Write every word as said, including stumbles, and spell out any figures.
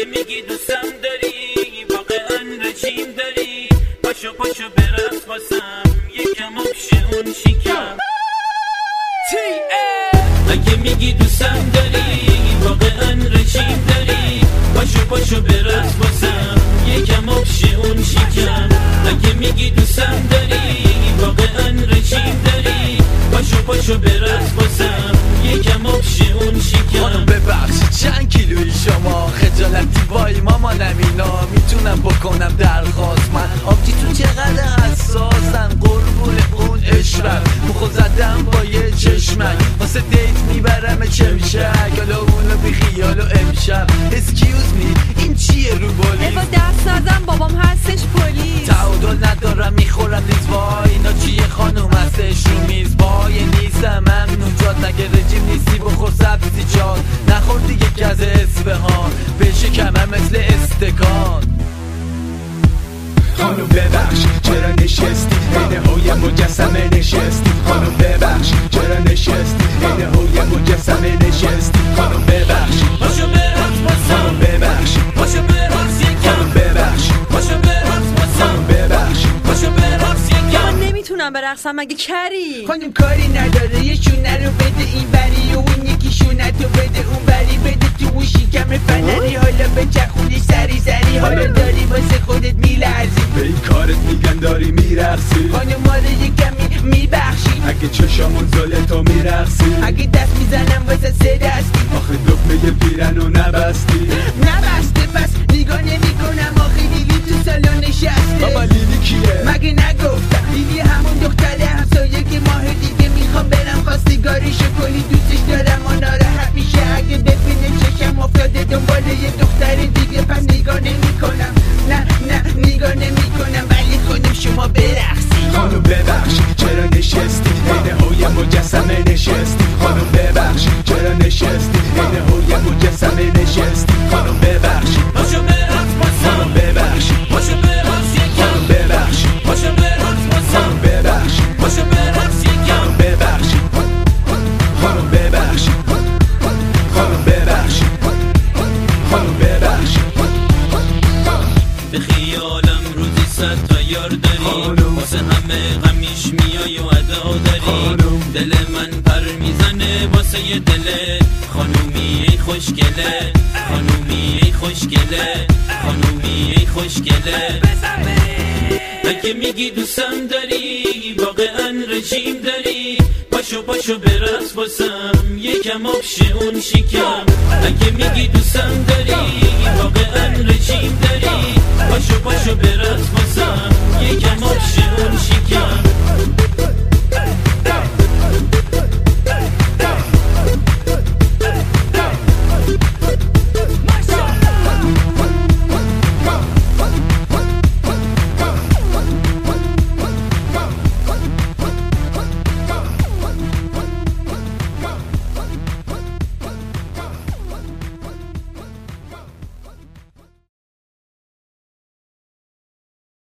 اگه میگی دوستم داری واقعا رژیم داری، پاشو پاشو برقص واسم یکم آبشه اون شکم. اگه میگی دوستم داری واقعا رژیم داری، پاشو پاشو برقص واسم یکم آبشه اون شکم. اگه میگی دوستم داری واقعا رژیم داری، پاشو پاشو برقص واسم یکم آبشه اون شکم. خانم ببخشید چند کیلویی شما؟ خجالتی وای مامانم اینا میتونم بکنم درخواست؟ من آبجیتون چقدر حساسن قربون اون عشرت، مخو زدم با یه چشمک واسه دیت میبرم چمشک، حالا اونو بی خیال و امشب اسکیوز می این چیه رو بولیس؟ با دست نزن بابام هستش پلیس. تعادل ندارم میخورم لیز وای اینا چیه خانوم هستش رو میز وای نیستم ممنون جاد مگه رژیم نیستی بخور سبزی جاد نخور دیگه گز اصفهان بشه کمم مثل استکان. خانم ببخش چرا نشستی عین هوی مجسمه نشستی؟ خانم ببخش چرا نشستی عین هوی مجسمه نشستی؟ خانم ببخش پاشو برقص واسم، خانم ببخش پاشو برقص یکم. خانم ببخش پاشو برقص واسم، خانم ببخش پاشو برقص یکم. من نمیتونم برقصم مگه کری؟ خانم کاری نداره یه شونه رو بده این بری و اون یکی شونه تو بده اون بری بده تو اون شکم فنری، حالا به چخونی سری سری حالا داری واسه خودت میلرزی به این کارت میگن داری میرقصی. خانم ما رو یه کمی میبخشی اگه چشامون زل تو میرقصی، اگه دست میزنم واسه سه دستی آخه دکمه پیرن و نبستی. نبسته پس نگاه نمی کنم آخه لیلی تو سالن نشسته. بابا لیلی کیه؟ مگه نگفتم لیلی همون دختره همسایه که ماه دیگه میخوام برم خواستگاریشو کلی دوستش دارم و ناراحت میشه اگه ببینه چشم افتاده دنبال یه دختر دیگه پس نگاه نمی کنم نه نه نگاه نمی کنم ولی خودم شما برقصی. خانم ببخش چرا نشستی عین هوی مجسمه نشستی؟ خانم ببخش چرا نشستی عین هوی مجسمه نشستی؟ خانم ببخش پاشو برقص واسم، خانم ببخش پاشو برقص یکم. خانم ببخش پاشو برقص واسم، خانم ببخش پاشو برقص یکم. ببخش خانم ببخش خانم ببخش خانم ببخش. به خیالم روزی صد تا یار داری، واسه همه غمیش میای و ادا داری. دل من پر میزنه واسه یه دل خانومی ای خوشگله، خانومی ای خوشگله، خانومی ای خوشگله. اگه میگی دوستم داری واقعا رژیم داری، پاشو پاشو برقص واسم یکم آبشه اون شکم. اگه میگی